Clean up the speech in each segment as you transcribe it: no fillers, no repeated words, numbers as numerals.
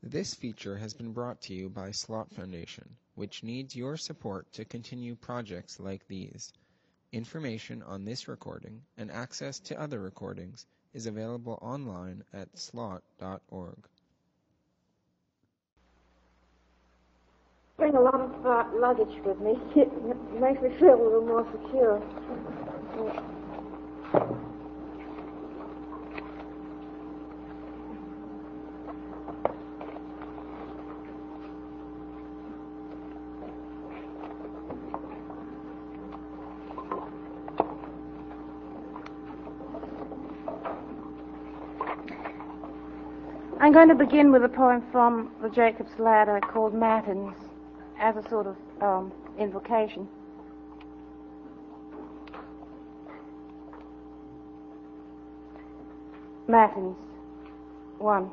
This feature has been brought to you by Slot Foundation, which needs your support to continue projects like these. Information on this recording and access to other recordings is available online at slot.org. Bring a lot of luggage with me. It makes me feel a little more secure. I'm going to begin with a poem from the Jacob's Ladder called Matins, as a sort of invocation. Matins. 1.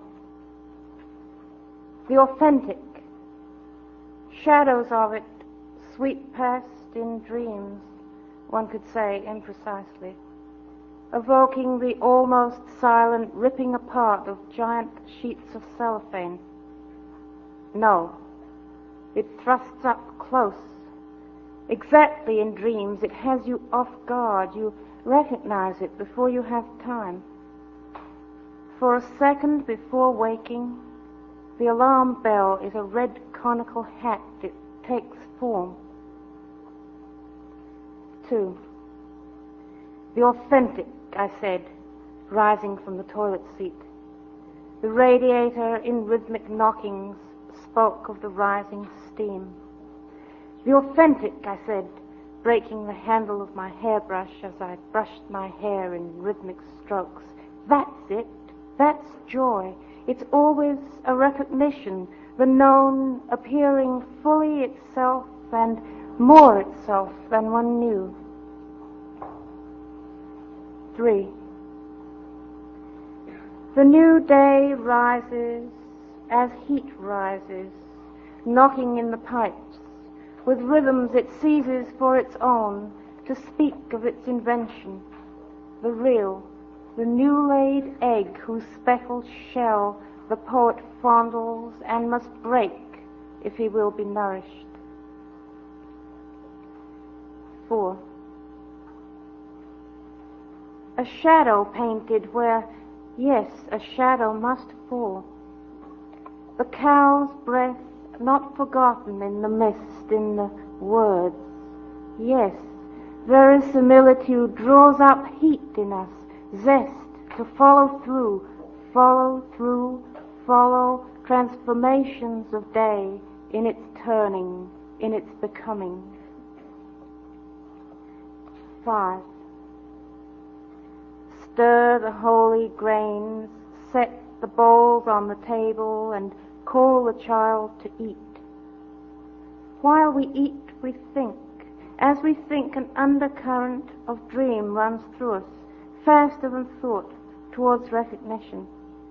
The authentic. Shadows of it sweep past in dreams, one could say imprecisely, evoking the almost silent ripping apart of giant sheets of cellophane. No. It thrusts up close. Exactly in dreams, it has you off guard. You recognize it before you have time. For a second before waking, the alarm bell is a red conical hat. It takes form. 2. The authentic, I said, rising from the toilet seat. The radiator in rhythmic knockings spoke of the rising steam. The authentic, I said, breaking the handle of my hairbrush as I brushed my hair in rhythmic strokes. That's it. That's joy. It's always a recognition, the known appearing fully itself and more itself than one knew. 3. The new day rises as heat rises, knocking in the pipes, with rhythms it seizes for its own, to speak of its invention, the real, the new-laid egg whose speckled shell the poet fondles and must break if he will be nourished. 4. A shadow painted where, yes, a shadow must fall. The cow's breath not forgotten in the mist, in the words. Yes, verisimilitude draws up heat in us, zest to follow through, follow transformations of day in its turning, in its becoming. 5. Stir the holy grains, set the bowls on the table, and call the child to eat. While we eat, we think. As we think, an undercurrent of dream runs through us, faster than thought, towards recognition.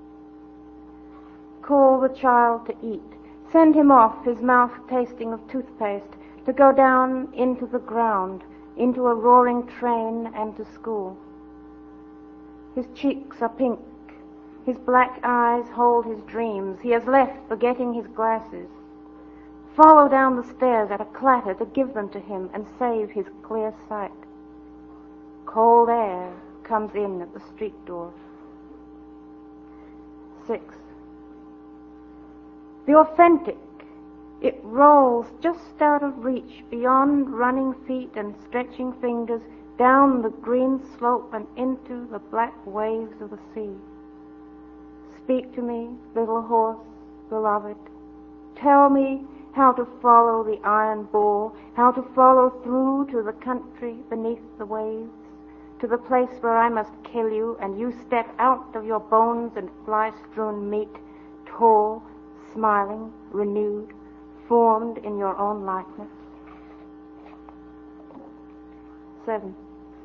Call the child to eat. Send him off, his mouth tasting of toothpaste, to go down into the ground, into a roaring train and to school. His cheeks are pink. His black eyes hold his dreams. He has left, forgetting his glasses. Follow down the stairs at a clatter to give them to him and save his clear sight. Cold air comes in at the street door. 6. The authentic. It rolls just out of reach, beyond running feet and stretching fingers, down the green slope and into the black waves of the sea. Speak to me, little horse, beloved. Tell me how to follow the iron ball, how to follow through to the country beneath the waves, to the place where I must kill you and you step out of your bones and fly-strewn meat, tall, smiling, renewed, formed in your own likeness. 7.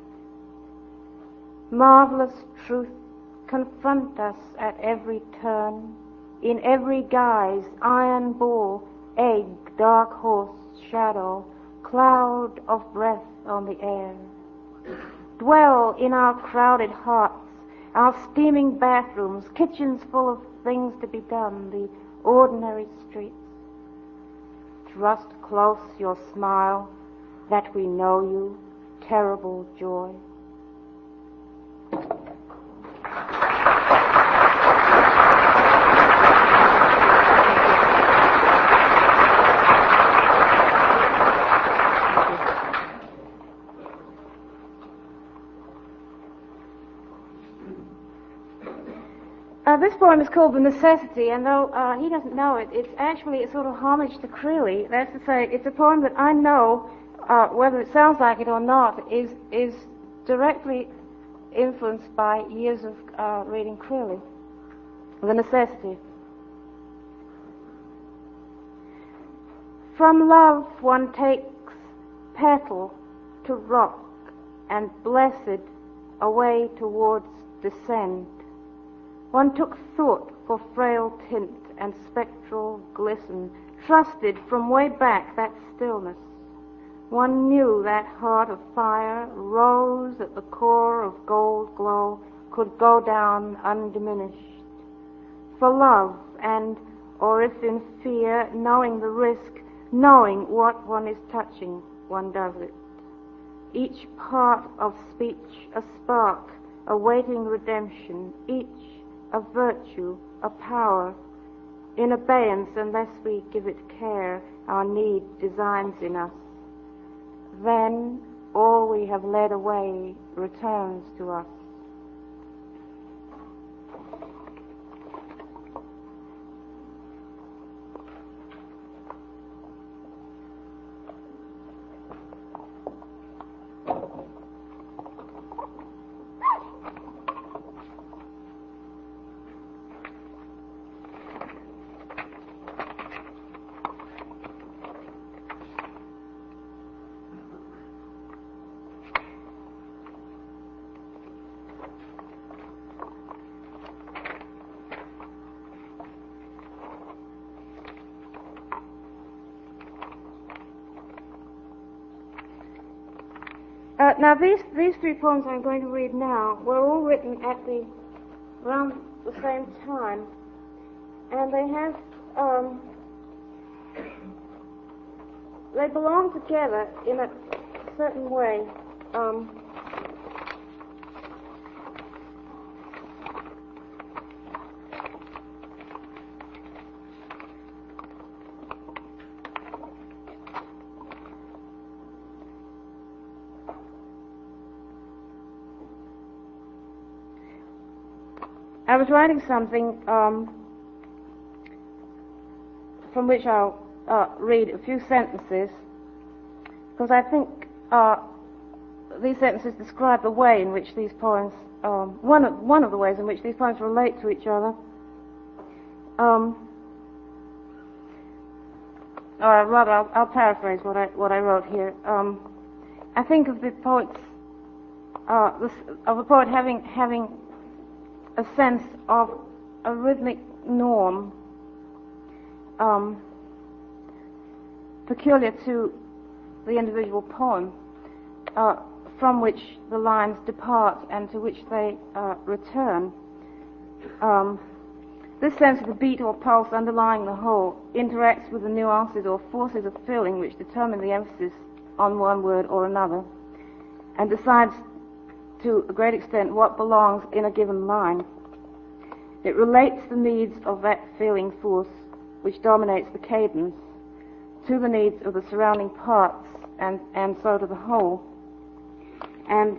Marvelous truth confront us at every turn, in every guise, iron ball, egg, dark horse, shadow, cloud of breath on the air. Dwell in our crowded hearts, our steaming bathrooms, kitchens full of things to be done, the ordinary streets. Thrust close your smile, that we know you, terrible joy. This poem is called The Necessity, and though he doesn't know it, it's actually a sort of homage to Creeley. That's to say, it's a poem that I know, whether it sounds like it or not, is directly influenced by years of reading Creeley. The Necessity. From love one takes petal to rock, and blessed away towards descent. One took thought for frail tint and spectral glisten, trusted from way back that stillness. One knew that heart of fire rose at the core of gold glow, could go down undiminished. For love, and, or if in fear, knowing the risk, knowing what one is touching, one does it. Each part of speech a spark, awaiting redemption, each a virtue, a power, in abeyance unless we give it care, our need designs in us. Then all we have led away returns to us. Now these three poems I'm going to read now were all written at around the same time, and they have they belong together in a certain way. I was writing something from which I'll read a few sentences, because I think these sentences describe the way in which these poems, one of the ways in which these poems relate to each other. Or rather, I'll paraphrase what I wrote here. I think of the poets, of a poet having a sense of a rhythmic norm peculiar to the individual poem, from which the lines depart and to which they return. This sense of the beat or pulse underlying the whole interacts with the nuances or forces of feeling which determine the emphasis on one word or another, and decides to a great extent what belongs in a given line. It relates the needs of that feeling force which dominates the cadence to the needs of the surrounding parts and so to the whole. And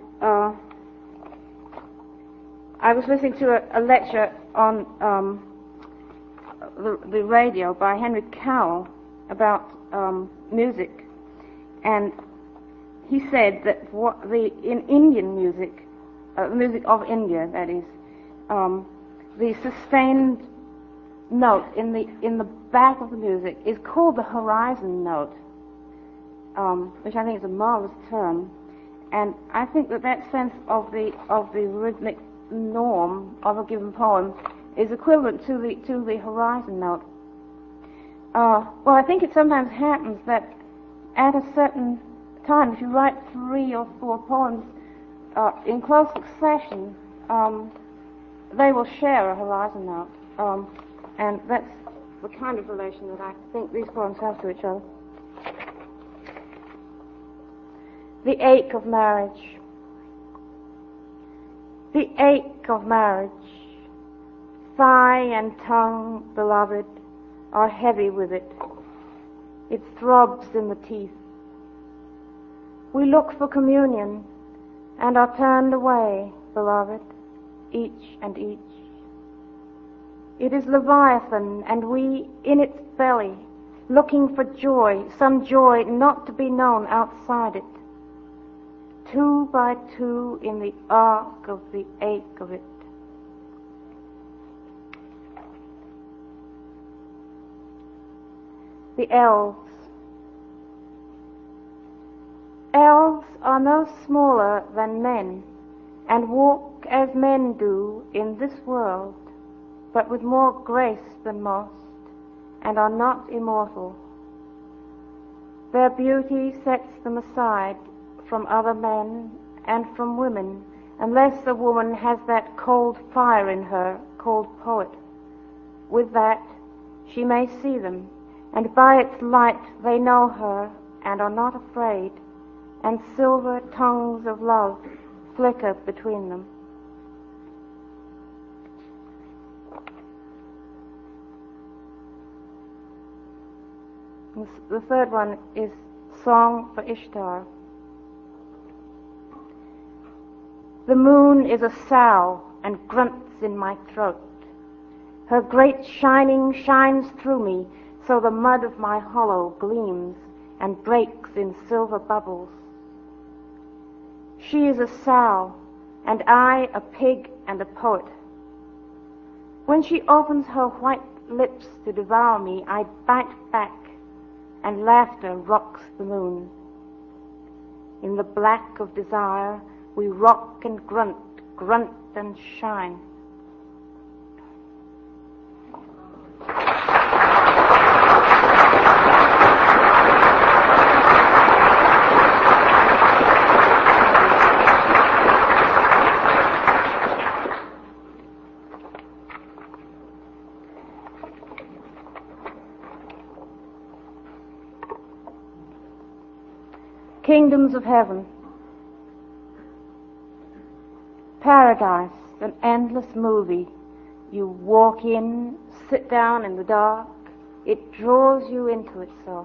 I was listening to a lecture on the radio by Henry Cowell about music, and he said that in Indian music, music of India, that is, the sustained note in the back of the music is called the horizon note, which I think is a marvelous term. And I think that sense of the rhythmic norm of a given poem is equivalent to the horizon note. Well, I think it sometimes happens that at a certain time, if you write 3 or 4 poems in close succession, they will share a horizon note. And that's the kind of relation that I think these poems have to each other. The ache of marriage. The ache of marriage. Thigh and tongue, beloved, are heavy with it. It throbs in the teeth. We look for communion and are turned away, beloved, each and each. It is Leviathan, and we in its belly, looking for joy, some joy not to be known outside it. 2 by 2 in the arc of the ache of it. The elves. Elves are no smaller than men, and walk as men do in this world, but with more grace than most, and are not immortal. Their beauty sets them aside from other men and from women, unless a woman has that cold fire in her called poet. With that, she may see them, and by its light they know her and are not afraid, and silver tongues of love flicker between them. The third one is Song for Ishtar. The moon is a sow and grunts in my throat. Her great shining shines through me, so the mud of my hollow gleams and breaks in silver bubbles. She is a sow, and I a pig and a poet. When she opens her white lips to devour me, I bite back, and laughter rocks the moon. In the black of desire, we rock and grunt and shine. Kingdoms of heaven. Paradise, an endless movie. You walk in, sit down in the dark. It draws you into itself.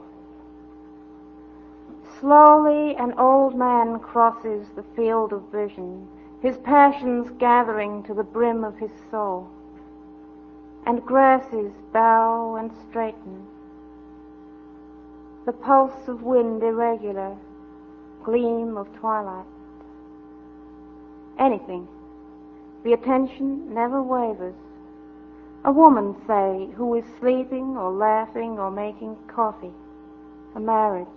Slowly an old man crosses the field of vision, his passions gathering to the brim of his soul. And grasses bow and straighten. The pulse of wind irregular, gleam of twilight. Anything. The attention never wavers. A woman, say, who is sleeping or laughing or making coffee. A marriage.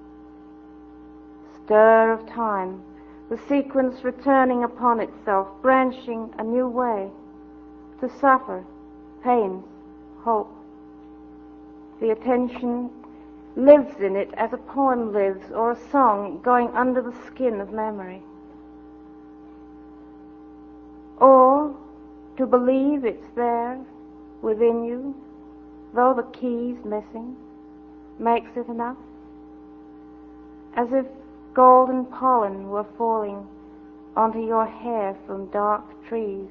Stir of time. The sequence returning upon itself, branching a new way. To suffer, pains, hope. The attention lives in it as a poem lives, or a song going under the skin of memory. Or to believe it's there within you, though the key's missing, makes it enough. As if golden pollen were falling onto your hair from dark trees.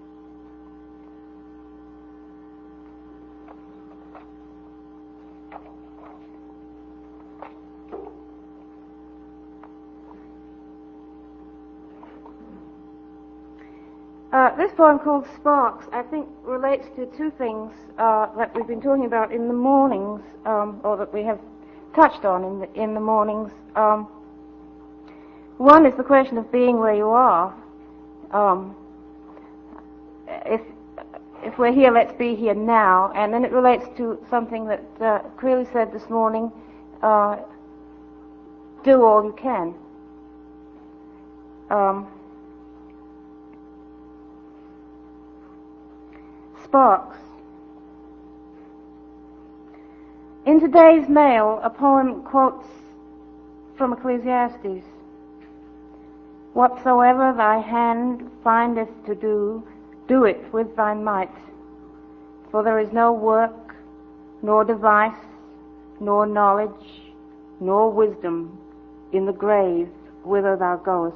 This poem called Sparks, I think, relates to two things that we've been talking about in the mornings, or that we have touched on in the mornings. One is the question of being where you are. If we're here, let's be here now. And then it relates to something that Creeley said this morning, do all you can. Sparks. In today's Mail, a poem quotes from Ecclesiastes. Whatsoever thy hand findeth to do, do it with thy might. For there is no work, nor device, nor knowledge, nor wisdom in the grave whither thou goest.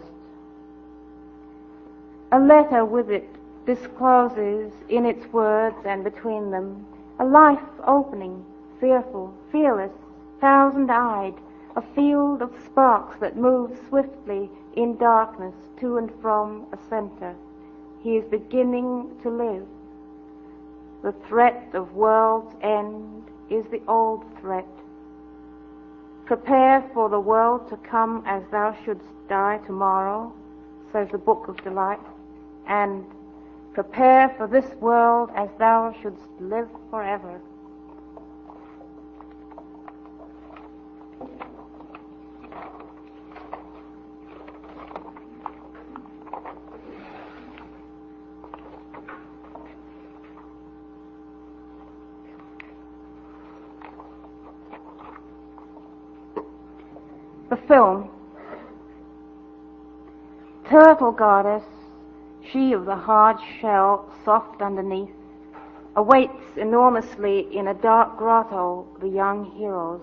A letter with it discloses in its words and between them a life opening, fearful, fearless, thousand-eyed, a field of sparks that moves swiftly in darkness to and from a center. He is beginning to live. The threat of world's end is the old threat. Prepare for the world to come as thou shouldst die tomorrow, says the Book of Delight, and prepare for this world as thou shouldst live forever. The film. Turtle goddess, she of the hard shell, soft underneath, awaits enormously in a dark grotto the young heroes.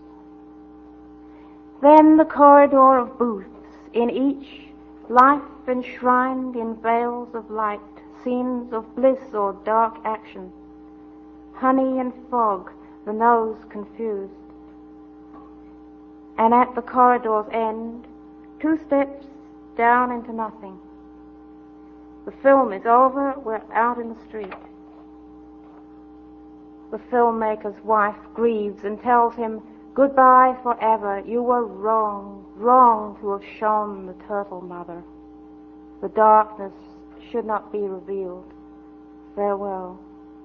Then the corridor of booths, in each life enshrined in veils of light, scenes of bliss or dark action, honey and fog, the nose confused. And at the corridor's end, 2 steps down into nothing. The film is over, we're out in the street. The filmmaker's wife grieves and tells him, goodbye forever, you were wrong, wrong to have shown the turtle mother. The darkness should not be revealed. Farewell.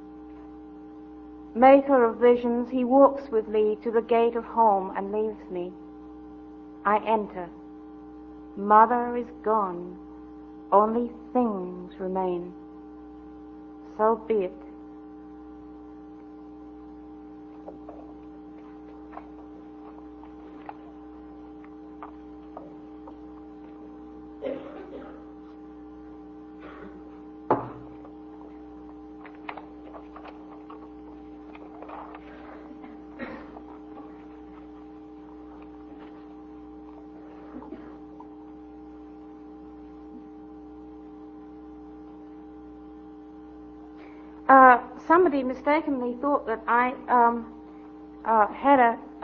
Maker of visions, he walks with me to the gate of home and leaves me. I enter. Mother is gone. Only things remain. So be it. Somebody mistakenly thought that I had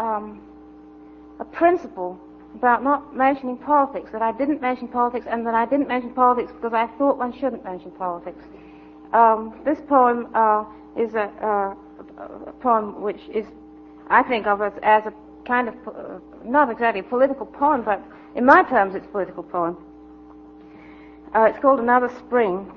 a principle about not mentioning politics, that I didn't mention politics, and that I didn't mention politics because I thought one shouldn't mention politics. This poem is a poem which is, I think of as a kind of, not exactly a political poem, but in my terms it's a political poem. It's called Another Spring.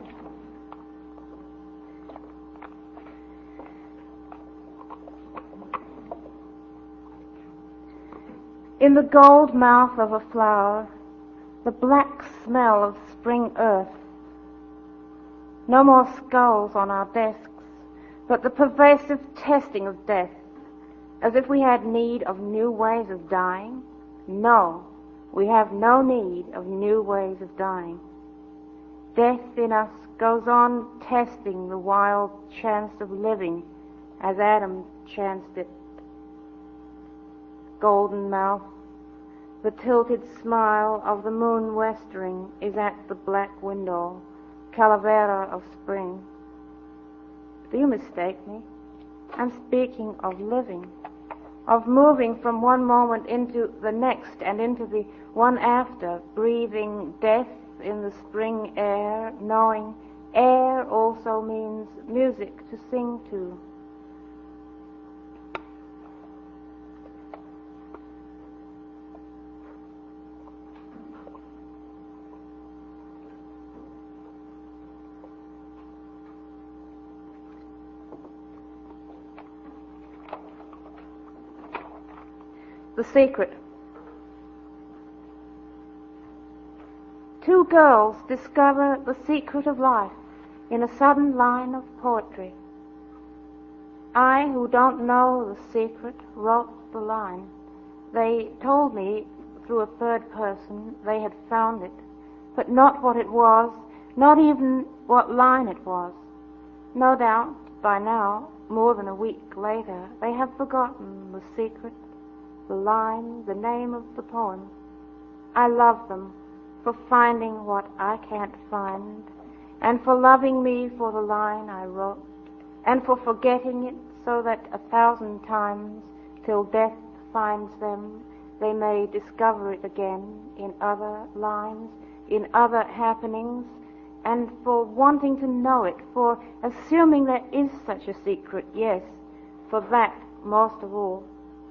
In the gold mouth of a flower, the black smell of spring earth. No more skulls on our desks, but the pervasive testing of death, as if we had need of new ways of dying. No, we have no need of new ways of dying. Death in us goes on testing the wild chance of living as Adam chanced it. Golden mouth, the tilted smile of the moon westering is at the black window, calavera of spring. Do you mistake me? I'm speaking of living, of moving from one moment into the next and into the one after, breathing death in the spring air, knowing air also means music to sing to. The Secret. 2 girls discover the secret of life in a sudden line of poetry. I, who don't know the secret, wrote the line. They told me through a third person they had found it, but not what it was, not even what line it was. No doubt by now, more than a week later, they have forgotten the secret, the line, the name of the poem. I love them for finding what I can't find, and for loving me for the line I wrote, and for forgetting it so that 1,000 times, till death finds them, they may discover it again in other lines, in other happenings, and for wanting to know it, for assuming there is such a secret, yes, for that most of all.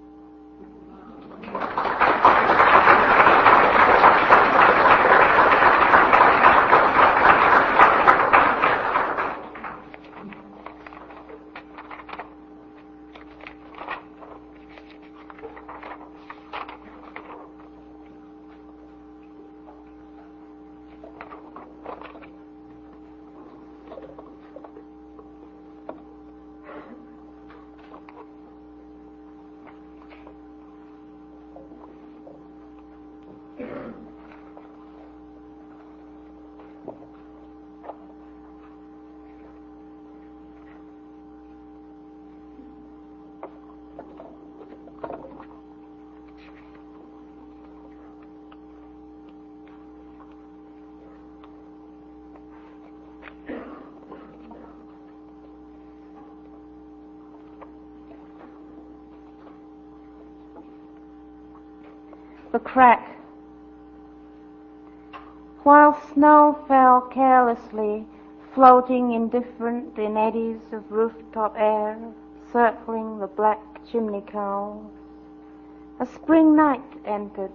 The crack. While snow fell carelessly, floating indifferent in eddies of rooftop air, circling the black chimney cows, a spring night entered.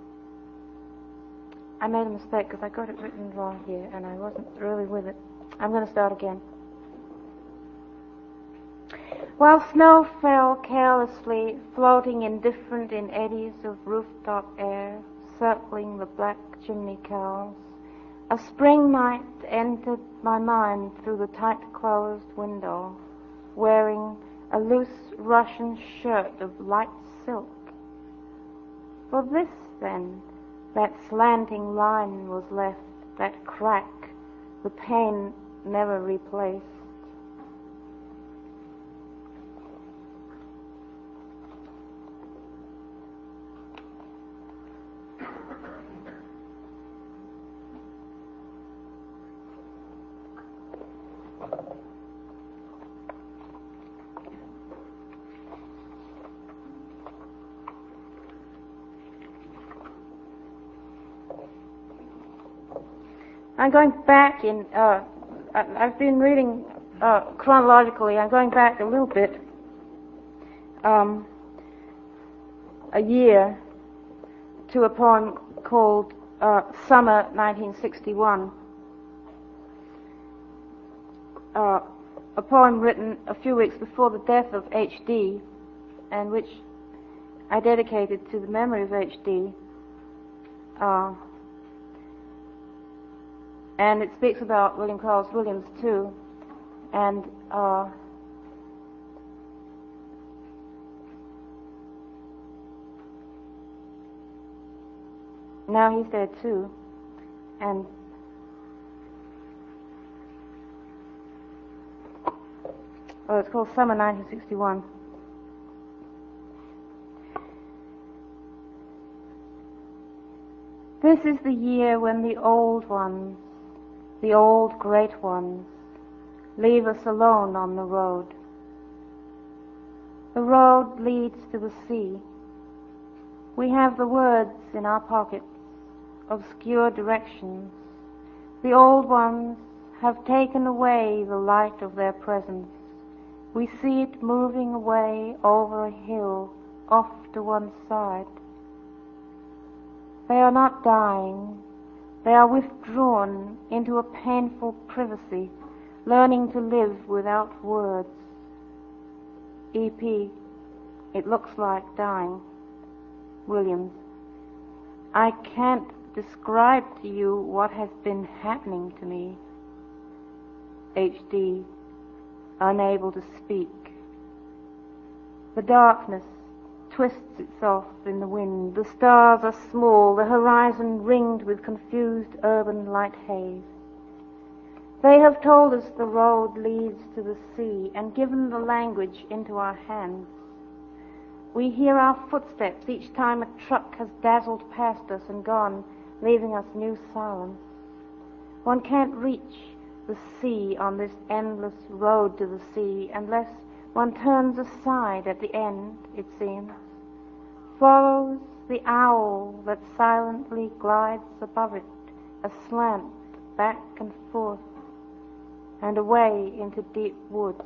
I made a mistake because I got it written wrong here and I wasn't really with it. I'm going to start again. While snow fell carelessly, floating indifferent in eddies of rooftop air, circling the black chimney cows, a spring night entered my mind through the tight-closed window, wearing a loose Russian shirt of light silk. For this, then, that slanting line was left, that crack, the pain never replaced. I'm going back in, I've been reading chronologically. I'm going back a little bit, a year, to a poem called Summer 1961. A poem written a few weeks before the death of H.D., and which I dedicated to the memory of H.D., and it speaks about William Carlos Williams too, and now he's dead too, and it's called Summer 1961. This is the year when the old ones, the old great ones, leave us alone on the road. The road leads to the sea. We have the words in our pockets, obscure directions. The old ones have taken away the light of their presence. We see it moving away over a hill, off to one side. They are not dying. They are withdrawn into a painful privacy, learning to live without words. E.P. It looks like dying. Williams. I can't describe to you what has been happening to me. H.D. Unable to speak. The darkness twists itself in the wind. The stars are small, the horizon ringed with confused urban light haze. They have told us the road leads to the sea and given the language into our hands. We hear our footsteps each time a truck has dazzled past us and gone, leaving us new silence. One can't reach the sea on this endless road to the sea unless one turns aside at the end, it seems, follows the owl that silently glides above it, aslant back and forth, and away into deep woods.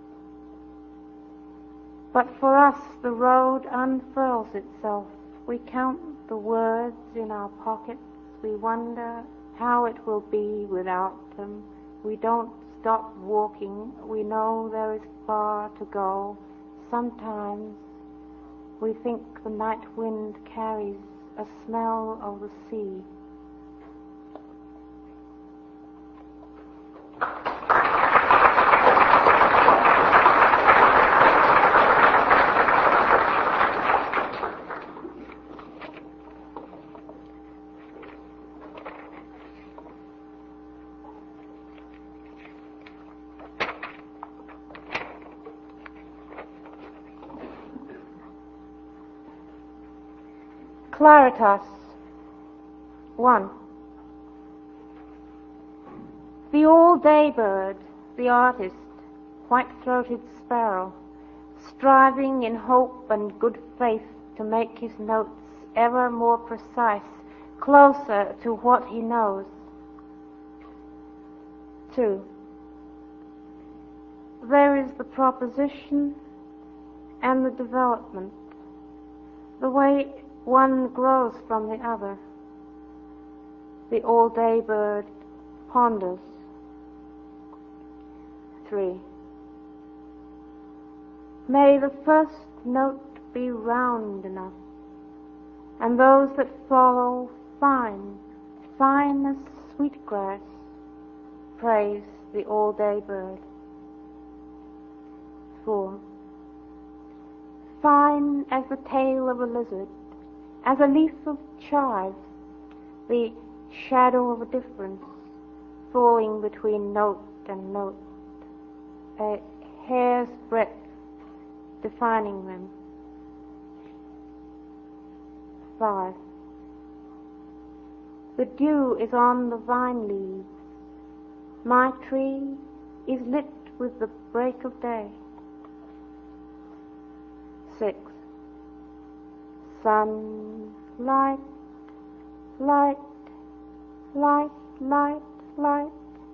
But for us the road unfurls itself. We count the words in our pockets. We wonder how it will be without them. We don't stop walking. We know there is far to go. Sometimes we think the night wind carries a smell of the sea. Claritas 1. The all-day bird, the artist, white-throated sparrow, striving in hope and good faith to make his notes ever more precise, closer to what he knows. 2. There is the proposition and the development, the way one grows from the other. The all-day bird ponders. 3. May the first note be round enough, and those that follow fine, fine as sweetgrass, praise the all-day bird. 4. Fine as the tail of a lizard, as a leaf of chive, the shadow of a difference falling between note and note, a hair's breadth defining them. 5. The dew is on the vine leaves. My tree is lit with the break of day. 6. Sun, light, light, light, light, light.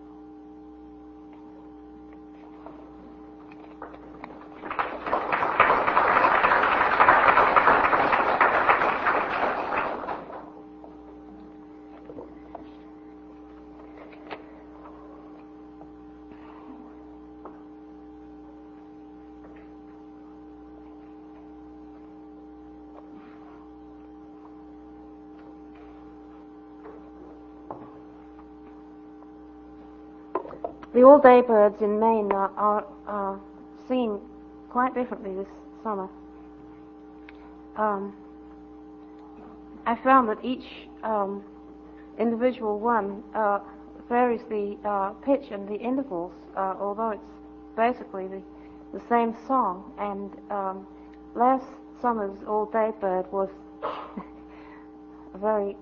The all-day birds in Maine are seen quite differently this summer. I found that each individual one varies the pitch and the intervals, although it's basically the same song. And last summer's all-day bird was a very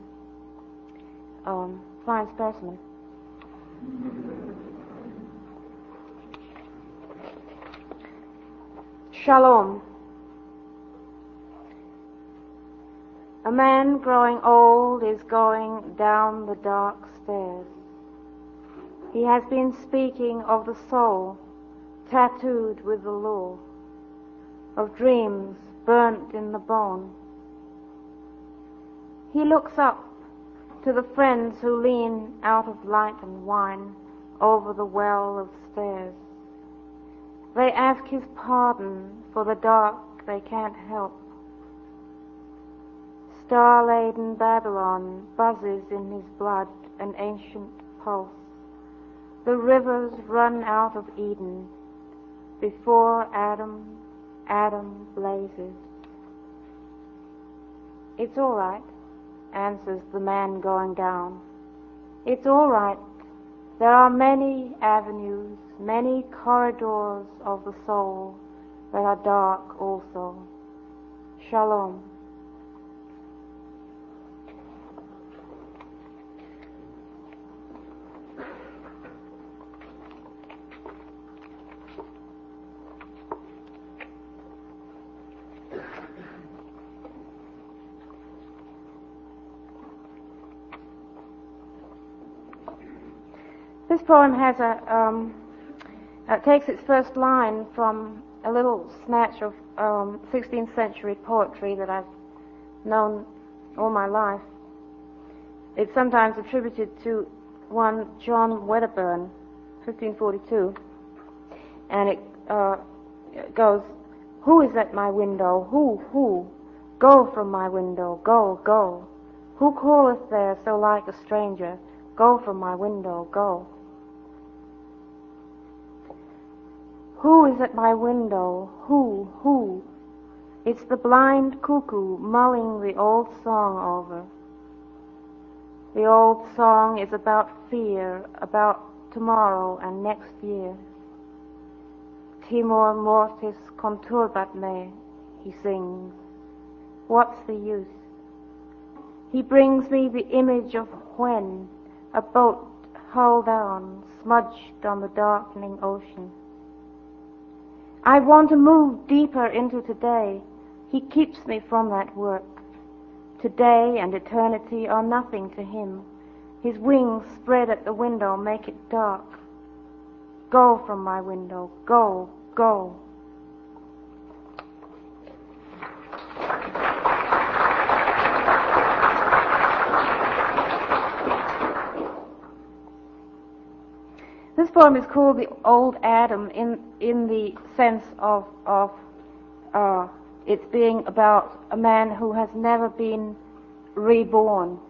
fine specimen. Shalom. A man growing old is going down the dark stairs. He has been speaking of the soul tattooed with the law, of dreams burnt in the bone. He looks up to the friends who lean out of light and wine over the well of stairs. They ask his pardon for the dark they can't help. Star-laden Babylon buzzes in his blood, an ancient pulse. The rivers run out of Eden. Before Adam blazes. It's all right, answers the man going down. It's all right, There are many avenues, many corridors of the soul that are dark also. Shalom. This poem has takes its first line from a little snatch of 16th century poetry that I've known all my life. It's sometimes attributed to one John Wedderburn, 1542, and it goes, "Who is at my window? Who? Go from my window, go, go. Who calleth there so like a stranger? Go from my window, go." Who is at my window? Who? It's the blind cuckoo mulling the old song over. The old song is about fear, about tomorrow and next year. Timor mortis conturbat me, he sings. What's the use? He brings me the image of when, a boat hull down, smudged on the darkening ocean. I want to move deeper into today. He keeps me from that work. Today and eternity are nothing to him. His wings spread at the window make it dark. Go from my window, go, go. This poem is called The Old Adam in the sense of it's being about a man who has never been reborn.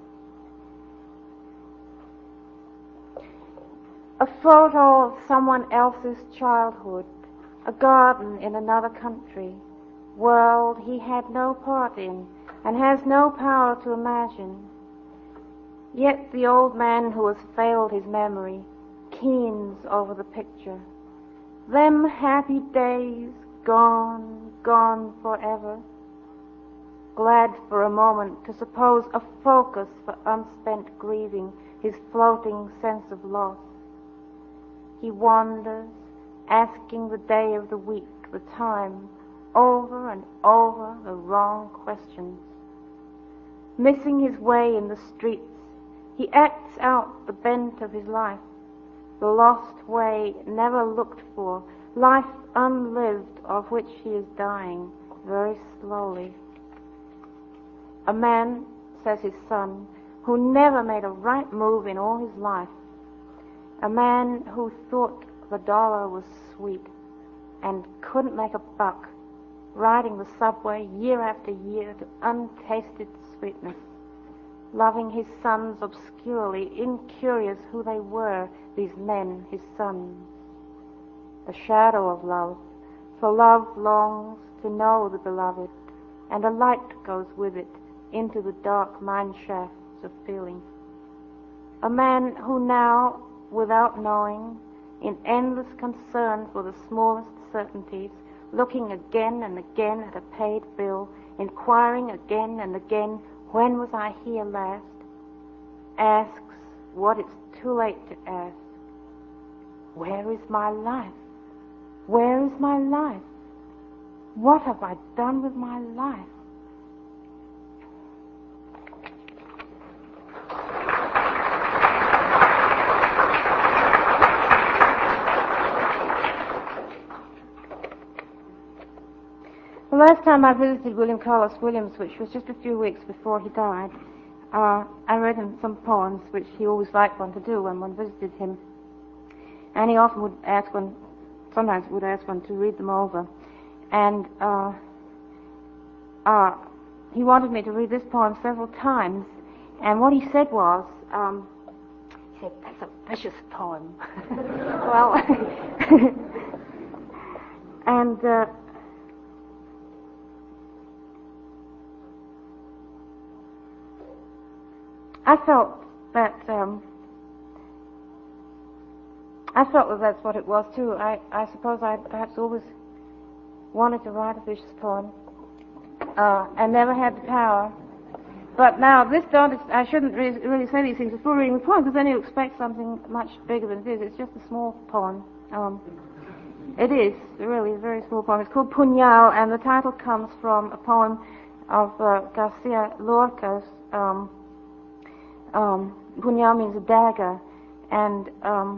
A photo of someone else's childhood, a garden in another country, world he had no part in and has no power to imagine. Yet the old man who has failed his memory keens over the picture. Them happy days gone, gone forever. Glad for a moment to suppose a focus for unspent grieving, his floating sense of loss. He wanders, asking the day of the week, the time, over and over the wrong questions. Missing his way in the streets, he acts out the bent of his life. The lost way never looked for, life unlived of which he is dying very slowly. A man, says his son, who never made a right move in all his life. A man who thought the dollar was sweet and couldn't make a buck, riding the subway year after year to untasted sweetness. Loving his sons obscurely, incurious who they were, these men, his sons. The shadow of love, for love longs to know the beloved, and a light goes with it into the dark mine shafts of feeling. A man who now, without knowing, in endless concern for the smallest certainties, looking again and again at a paid bill, inquiring again and again, when was I here last? Asks what it's too late to ask. Where is my life? Where is my life? What have I done with my life? The last time I visited William Carlos Williams, which was just a few weeks before he died, I read him some poems, which he always liked one to do when one visited him. And he often would ask one, sometimes would ask one to read them over. And he wanted me to read this poem several times. And what he said was, he said, "That's a vicious poem." Well, and I felt that I felt that that's what it was too. I suppose I perhaps always wanted to write a vicious poem, and never had the power. But now I shouldn't really say these things before reading the poem, because then you expect something much bigger than it is. It's just a small poem. It is really a very small poem. It's called Puñal, and the title comes from a poem of Garcia Lorca's. Puñal means a dagger, and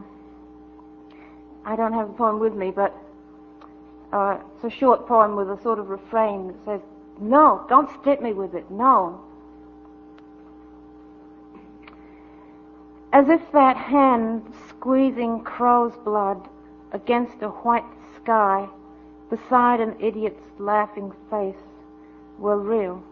I don't have the poem with me, but it's a short poem with a sort of refrain that says, "No, don't stick me with it, no." As if that hand squeezing crow's blood against a white sky beside an idiot's laughing face were real.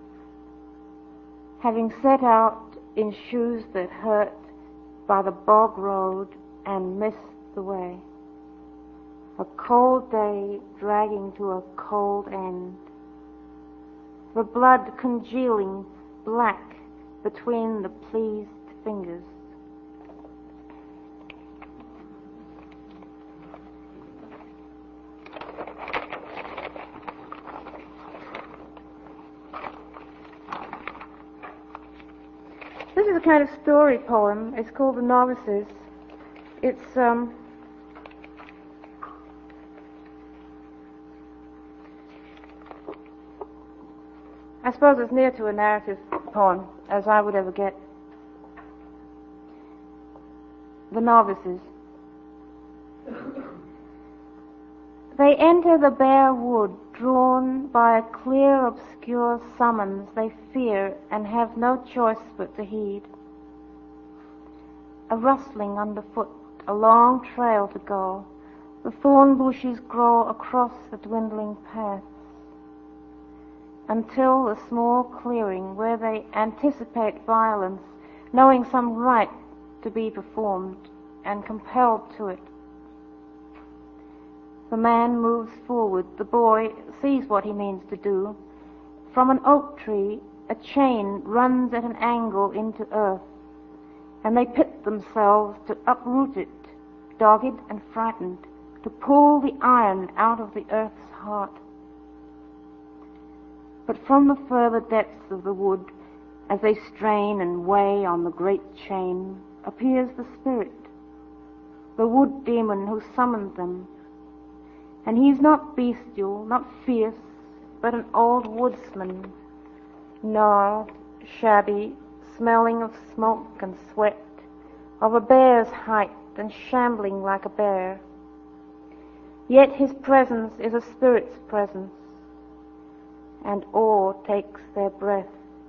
Having set out in shoes that hurt by the bog road and missed the way, a cold day dragging to a cold end, the blood congealing black between the pleased fingers. This is a kind of story poem. It's called The Novices. It's I suppose it's near to a narrative poem as I would ever get. The Novices. They enter the bare wood, drawn by a clear, obscure summons they fear and have no choice but to heed. A rustling underfoot, a long trail to go. The thorn bushes grow across the dwindling paths, until the small clearing where they anticipate violence, knowing some rite to be performed and compelled to it. The man moves forward. The boy sees what he means to do. From an oak tree, a chain runs at an angle into earth, and they pit themselves to uproot it, dogged and frightened, to pull the iron out of the earth's heart. But from the further depths of the wood, as they strain and weigh on the great chain, appears the spirit, the wood demon who summoned them. And he is not bestial, not fierce, but an old woodsman, gnarled, shabby, smelling of smoke and sweat, of a bear's height and shambling like a bear. Yet his presence is a spirit's presence, and awe takes their breath.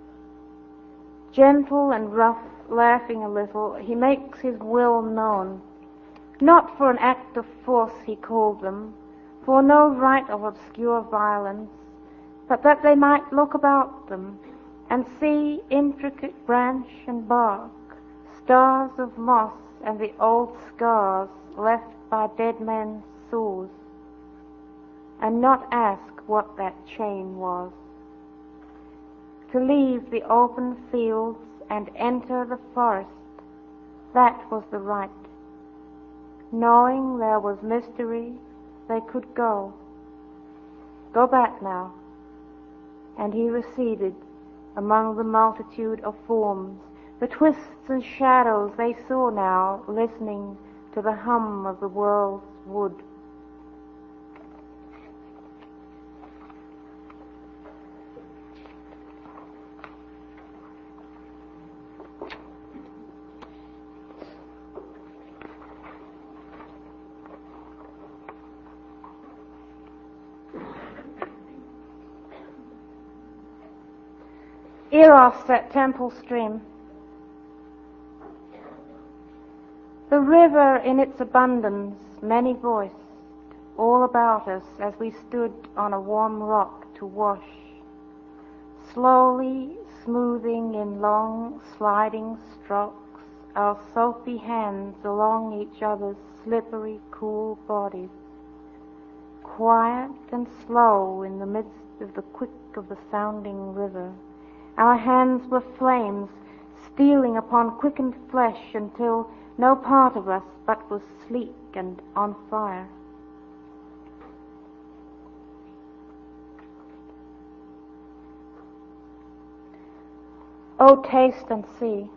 Gentle and rough, laughing a little, he makes his will known. Not for an act of force he called them, for no rite of obscure violence, but that they might look about them and see intricate branch and bark, stars of moss and the old scars left by dead men's saws, and not ask what that chain was. To leave the open fields and enter the forest, that was the rite. Knowing there was mystery, they could go. Go back now. And he receded among the multitude of forms, the twists and shadows they saw now, listening to the hum of the world's wood. Eros, that temple stream. The river in its abundance, many-voiced, all about us as we stood on a warm rock to wash, slowly smoothing in long sliding strokes our soapy hands along each other's slippery, cool bodies, quiet and slow in the midst of the quick of the sounding river. Our hands were flames, stealing upon quickened flesh until no part of us but was sleek and on fire. Oh, taste and see.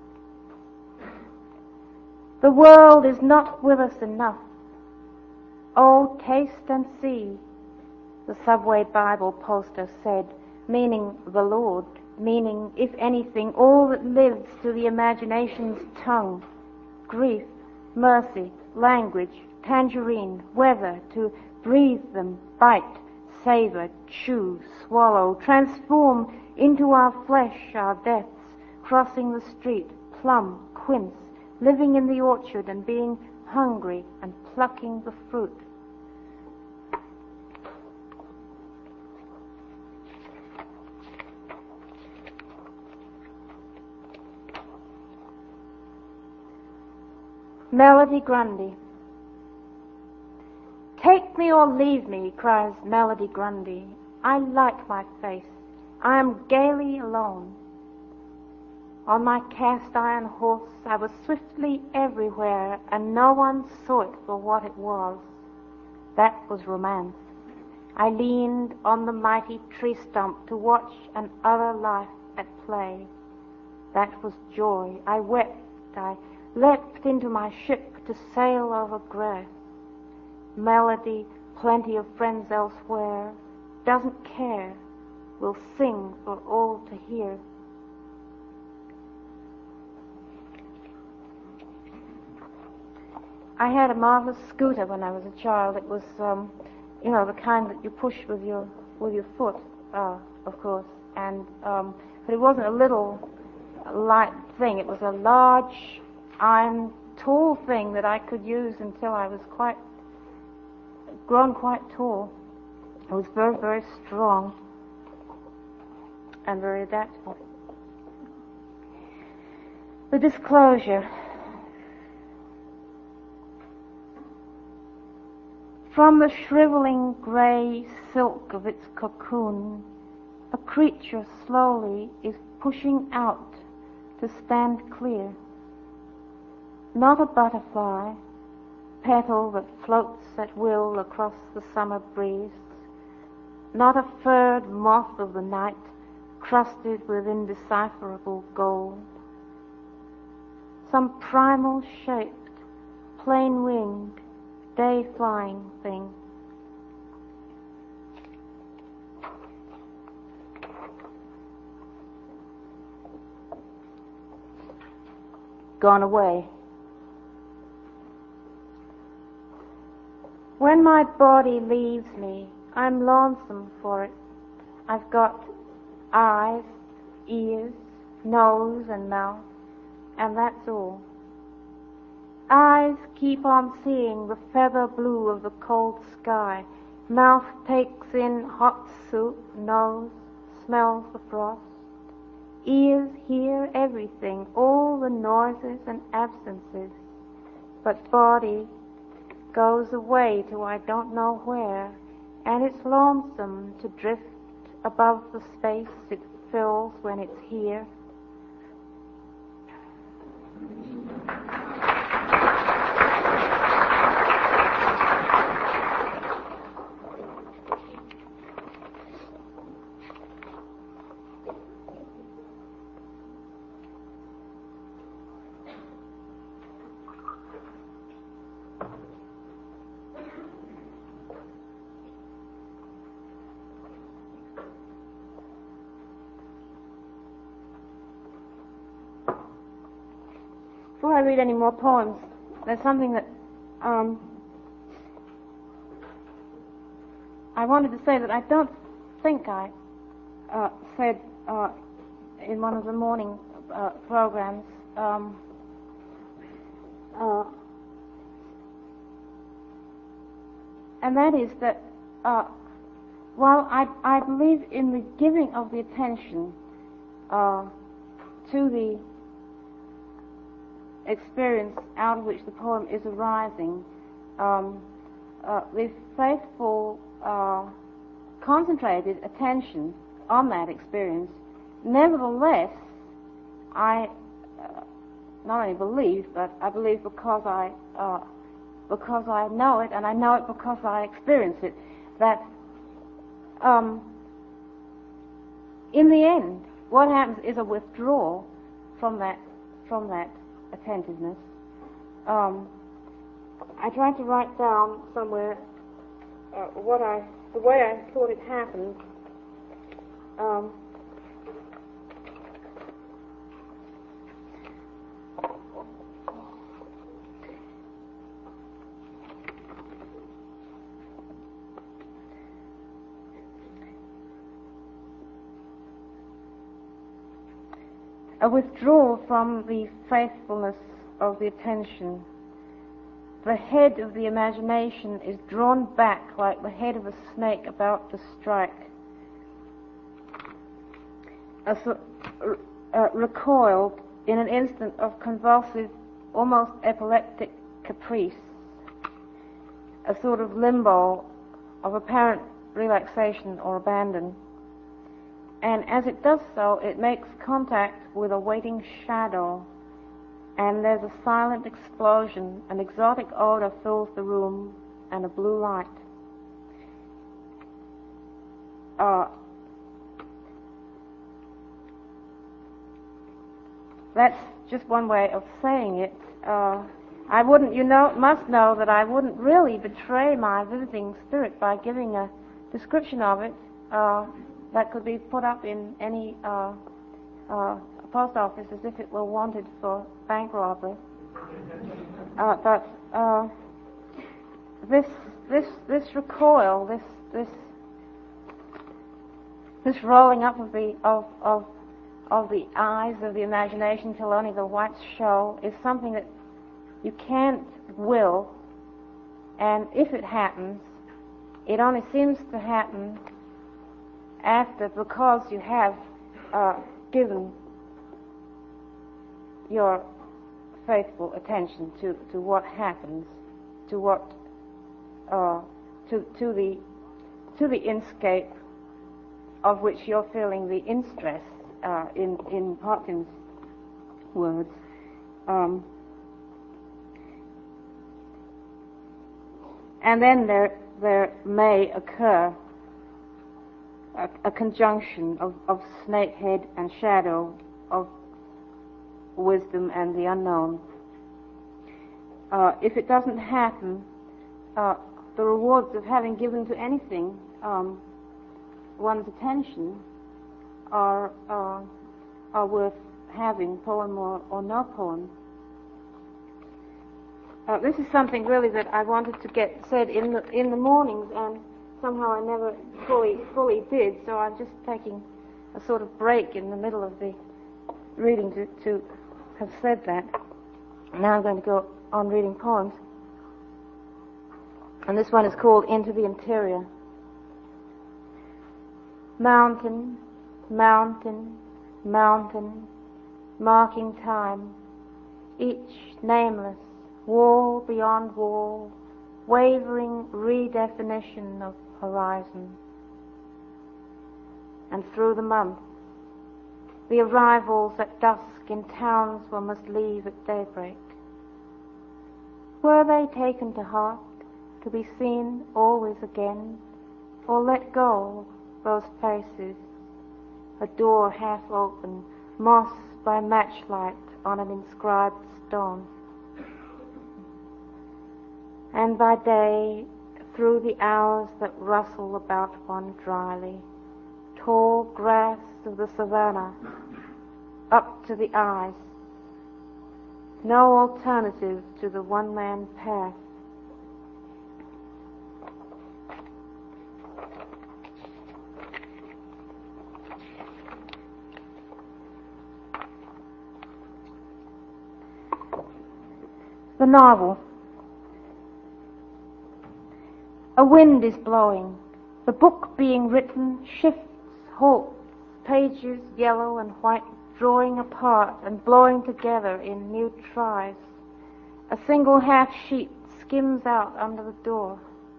The world is not with us enough. Oh, taste and see, the subway Bible poster said, meaning the Lord, meaning, if anything, all that lives to the imagination's tongue, grief, mercy, language, tangerine, weather, to breathe them, bite, savor, chew, swallow, transform into our flesh our deaths, crossing the street, plum, quince, living in the orchard and being hungry and plucking the fruit. Melody Grundy. Take me or leave me, cries Melody Grundy. I like my face. I am gaily alone. On my cast iron horse I was swiftly everywhere, and no one saw it for what it was. That was romance. I leaned on the mighty tree stump to watch an other life at play. That was joy. I wept. I leapt into my ship to sail over grass. Melody, plenty of friends elsewhere, doesn't care, will sing for all to hear. I had a marvelous scooter when I was a child. It was, the kind that you push with your foot, of course. And but it wasn't a little light thing. It was a large, iron, tall thing that I could use until I was grown quite tall. It was very, very strong and very adaptable. The disclosure. From the shriveling grey silk of its cocoon, a creature slowly is pushing out to stand clear. Not a butterfly, petal that floats at will across the summer breeze. Not a furred moth of the night, crusted with indecipherable gold. Some primal shaped, plain-winged, day-flying thing. Gone away. When my body leaves me, I'm lonesome for it. I've got eyes, ears, nose and mouth, and that's all. Eyes keep on seeing the feather blue of the cold sky. Mouth takes in hot soup, nose smells the frost. Ears hear everything, all the noises and absences. But body goes away to I don't know where, and it's lonesome to drift above the space it fills when it's here. Before I read any more poems, there's something that I wanted to say that I don't think I said in one of the morning programs. And that is that while I believe in the giving of the attention to the experience out of which the poem is arising, the faithful, concentrated attention on that experience, nevertheless, I not only believe, but I believe because I know it, and I know it because I experience it, that in the end, what happens is a withdrawal from that attentiveness. I tried to write down somewhere the way I thought it happened. A withdrawal from the faithfulness of the attention. The head of the imagination is drawn back like the head of a snake about to strike. Recoiled in an instant of convulsive, almost epileptic caprice. A sort of limbo of apparent relaxation or abandon. And as it does so, it makes contact with a waiting shadow, and there's a silent explosion. An exotic odor fills the room, and a blue light. That's just one way of saying it. I wouldn't, must know that I wouldn't really betray my visiting spirit by giving a description of it. That could be put up in any post office as if it were wanted for bank robbery. But this recoil, this rolling up of the eyes of the imagination till only the whites show, is something that you can't will, and if it happens, it only seems to happen because you have given your faithful attention to what happens, to the inscape of which you're feeling the in-stress, in Hopkins' words. And then there may occur a conjunction of snakehead and shadow, of wisdom and the unknown. If it doesn't happen, the rewards of having given to anything one's attention are worth having, poem or no poem. This is something really that I wanted to get said in the mornings, and somehow I never fully did, so I'm just taking a sort of break in the middle of the reading to have said that. Now I'm going to go on reading poems. And this one is called Into the Interior. Mountain, mountain, mountain, marking time, each nameless, wall beyond wall, wavering redefinition of horizon. And through the month, the arrivals at dusk in towns one must leave at daybreak. Were they taken to heart, to be seen always again, or let go, those faces, a door half open, moss by matchlight on an inscribed stone? And by day, through the hours that rustle about one dryly, tall grass of the savannah, up to the eyes, no alternative to the one-man path. The novel. A wind is blowing. The book being written shifts, halts, pages yellow and white drawing apart and blowing together in new tries. A single half sheet skims out under the door.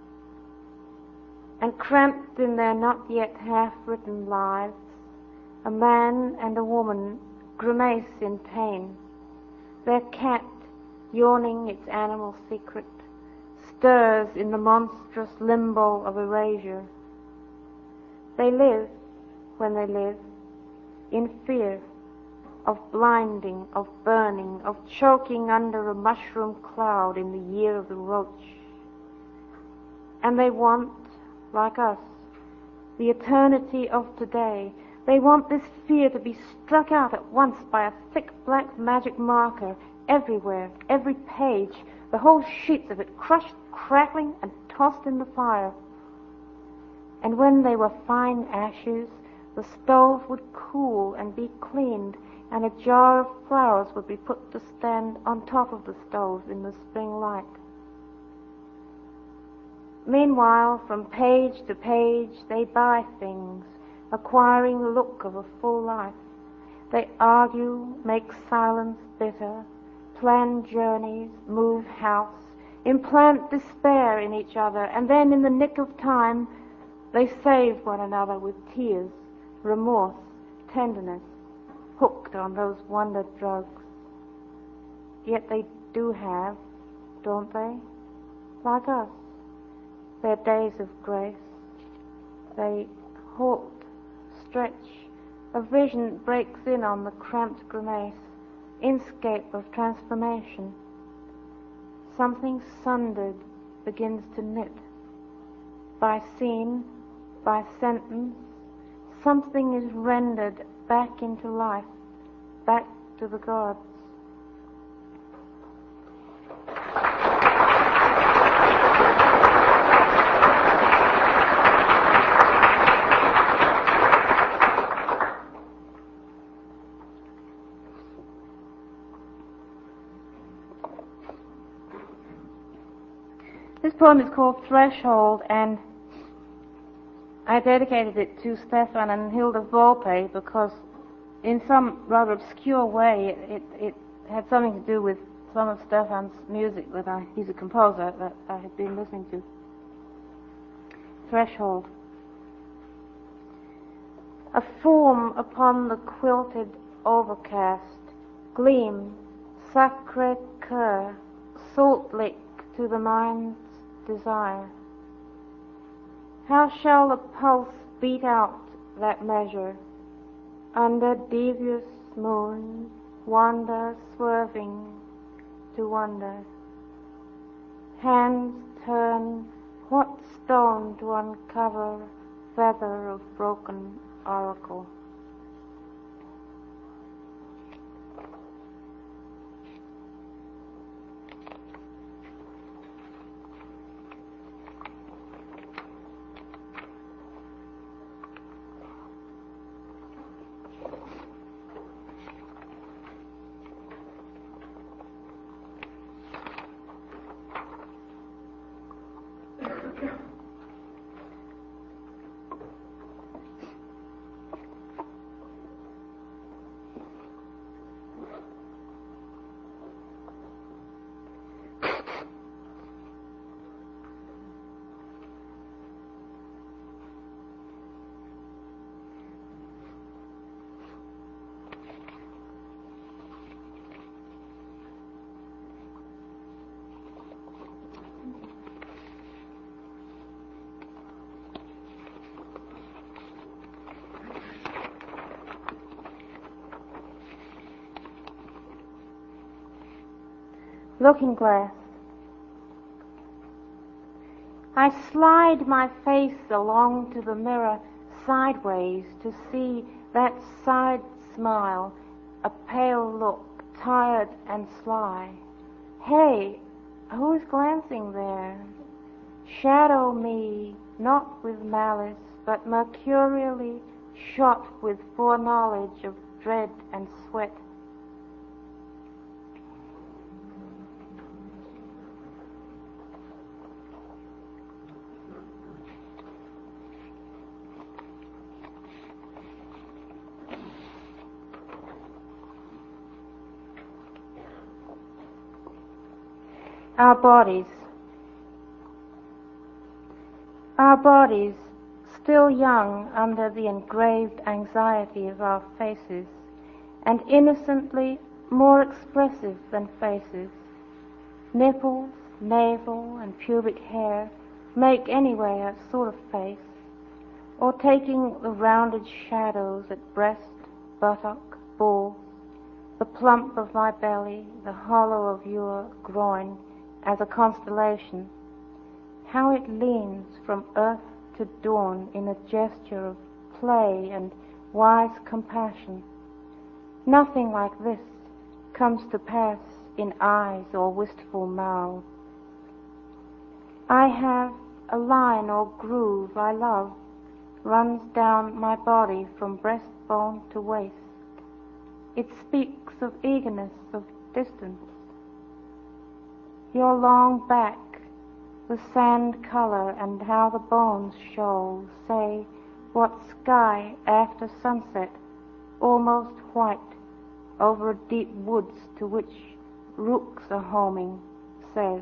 And cramped in their not yet half-written lives, a man and a woman grimace in pain, Their cat, yawning its animal secret, stirs in the monstrous limbo of erasure. They live, when they live, in fear of blinding, of burning, of choking under a mushroom cloud in the year of the roach. And they want, like us, the eternity of today. They want this fear to be struck out at once by a thick black magic marker everywhere, every page, the whole sheets of it crushed, crackling, and tossed in the fire. And when they were fine ashes, the stove would cool and be cleaned, and a jar of flowers would be put to stand on top of the stove in the spring light. Meanwhile, from page to page, they buy things, acquiring the look of a full life. They argue, make silence bitter, plan journeys, move house, implant despair in each other, and then in the nick of time, they save one another with tears, remorse, tenderness, hooked on those wonder drugs. Yet they do have, don't they, like us, their days of grace. They halt, stretch, a vision breaks in on the cramped grimace, inscape of transformation. Something sundered begins to knit. By scene, by sentence, something is rendered back into life, back to the gods. This poem is called Threshold, and I dedicated it to Stefan and Hilda Volpe because in some rather obscure way it had something to do with some of Stefan's music that he's a composer that I had been listening to. Threshold. A form upon the quilted overcast, gleam, sacré-cœur, salt lick to the mind's desire. How shall the pulse beat out that measure? Under devious moon, wander swerving to wonder. Hands turn, what stone to uncover feather of broken oracle? Looking glass. I slide my face along to the mirror sideways to see that side smile, a pale look, tired and sly. Hey, who's glancing there? Shadow me, not with malice, but mercurially shot with foreknowledge of dread and sweat. Our bodies, still young under the engraved anxiety of our faces, and innocently more expressive than faces. Nipples, navel, and pubic hair make anyway a sort of face, or taking the rounded shadows at breast, buttock, balls, the plump of my belly, the hollow of your groin as a constellation, how it leans from earth to dawn in a gesture of play and wise compassion. Nothing like this comes to pass in eyes or wistful mouths. I have a line or groove I love, runs down my body from breastbone to waist. It speaks of eagerness, of distance. Your long back, the sand color, and how the bones show, say what sky after sunset, almost white, over a deep woods to which rooks are homing, says.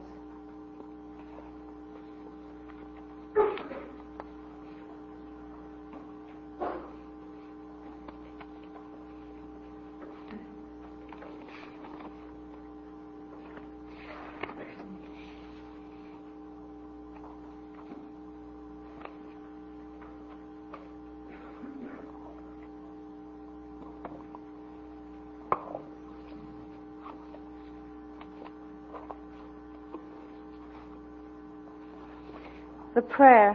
The prayer.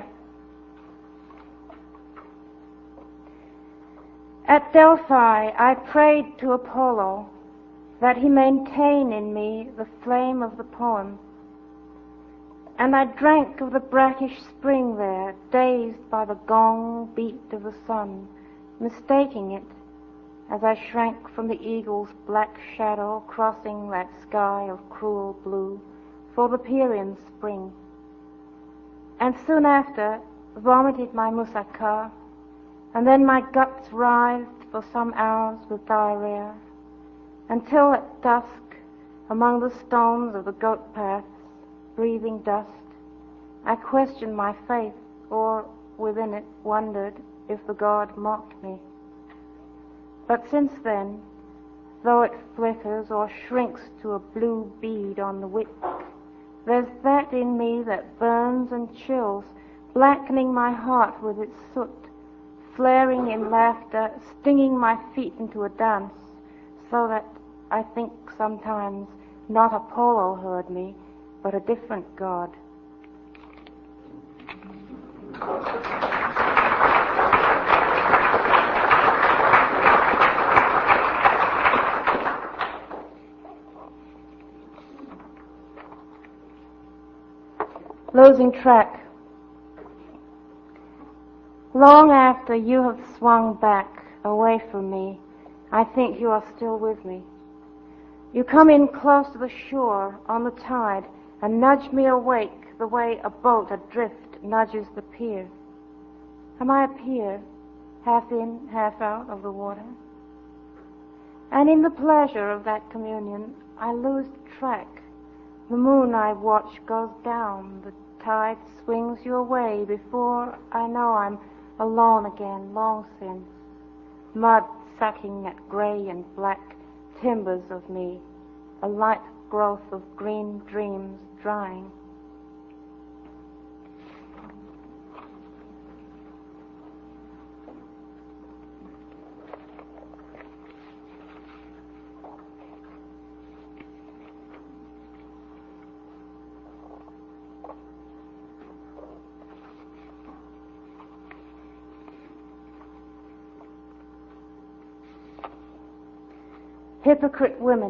At Delphi I prayed to Apollo that he maintain in me the flame of the poem, and I drank of the brackish spring there, dazed by the gong beat of the sun, mistaking it, as I shrank from the eagle's black shadow crossing that sky of cruel blue, for the Pierian spring, and soon after vomited my moussaka, and then my guts writhed for some hours with diarrhea, until at dusk, among the stones of the goat paths, breathing dust, I questioned my faith, or within it wondered if the god mocked me. But since then, though it flickers or shrinks to a blue bead on the wick, there's that in me that burns and chills, blackening my heart with its soot, flaring in laughter, stinging my feet into a dance, so that I think sometimes not Apollo heard me, but a different god. Losing track. Long after you have swung back away from me, I think you are still with me. You come in close to the shore on the tide and nudge me awake the way a boat adrift nudges the pier. Am I a pier, half in, half out of the water? And in the pleasure of that communion, I lose track. The moon I watch goes down, the tide swings you away before I know I'm alone again long since, mud sucking at grey and black timbers of me, a light growth of green dreams drying. Hypocrite women.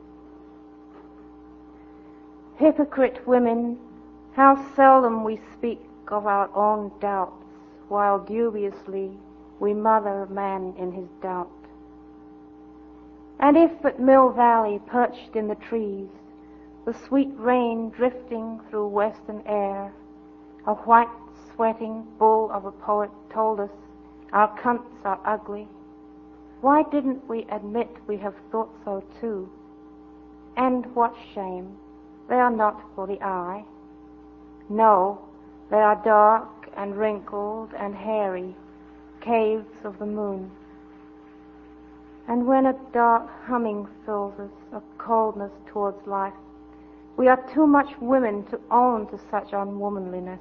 Hypocrite women, how seldom we speak of our own doubts, while dubiously we mother man in his doubt. And if at Mill Valley, perched in the trees, the sweet rain drifting through western air, a white sweating bull of a poet told us our cunts are ugly, why didn't we admit we have thought so too? And what shame, they are not for the eye. No, they are dark and wrinkled and hairy, caves of the moon. And when a dark humming fills us, a coldness towards life, we are too much women to own to such unwomanliness.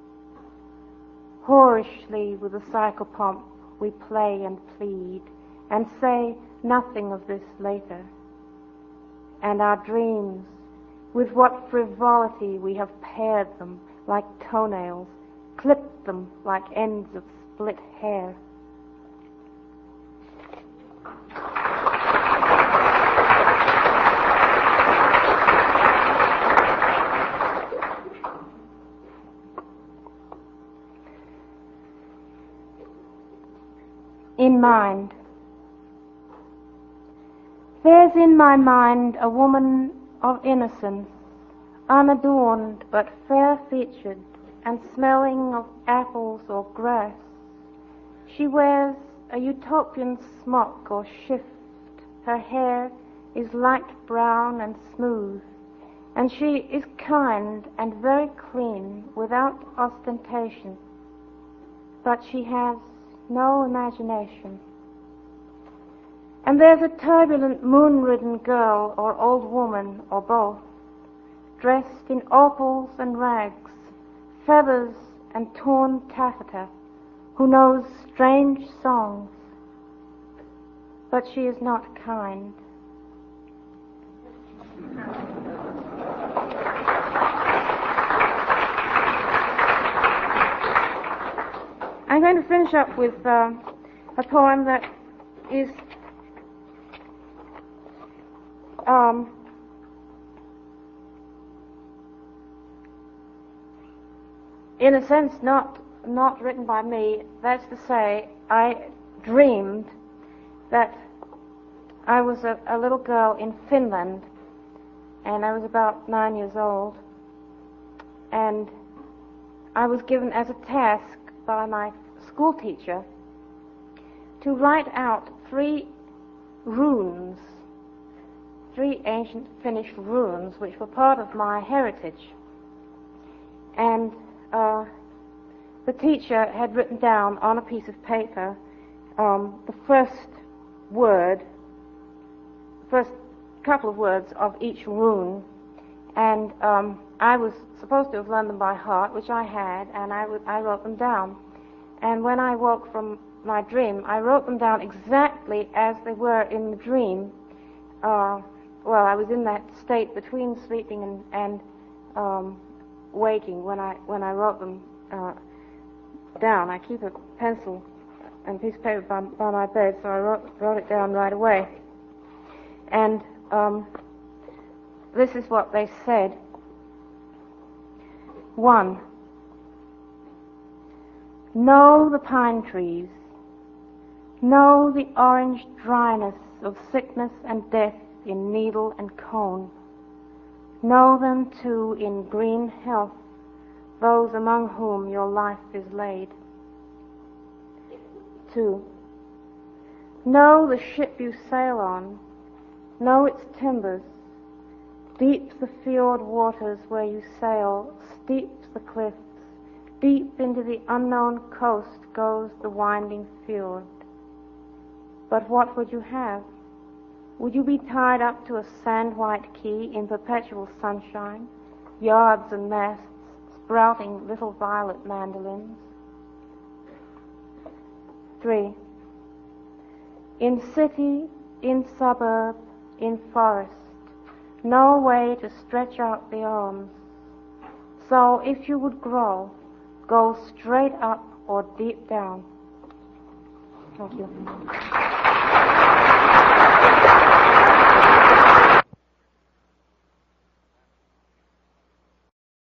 Whorishly with the psychopomp we play and plead, and say nothing of this later. And our dreams, with what frivolity we have pared them like toenails, clipped them like ends of split hair. In mind. There's in my mind a woman of innocence, unadorned but fair-featured and smelling of apples or grass. She wears a utopian smock or shift. Her hair is light brown and smooth, and she is kind and very clean without ostentation. But she has no imagination. And there's a turbulent, moon-ridden girl or old woman or both, dressed in opals and rags, feathers and torn taffeta, who knows strange songs, but she is not kind. I'm going to finish up with a poem that is in a sense not written by me. That's to say, I dreamed that I was a little girl in Finland, and I was about 9 years old, and I was given as a task by my school teacher to write out 3 runes, 3 ancient Finnish runes, which were part of my heritage. And the teacher had written down on a piece of paper the first couple of words of each rune, and I was supposed to have learned them by heart, which I had, and I wrote them down. And when I woke from my dream, I wrote them down exactly as they were in the dream. Well, I was in that state between sleeping and waking when I wrote them down. I keep a pencil and a piece of paper by my bed, so I wrote it down right away. And this is what they said. 1. Know the pine trees. Know the orange dryness of sickness and death in needle and cone. Know them too in green health, those among whom your life is laid. 2. Know the ship you sail on. Know its timbers. Deep the fjord waters where you sail, steep the cliffs. Deep into the unknown coast goes the winding fjord. But what would you have? Would you be tied up to a sand-white quay in perpetual sunshine, yards and masts sprouting little violet mandolins? 3. In city, in suburb, in forest, no way to stretch out the arms. So if you would grow, go straight up or deep down. Thank you.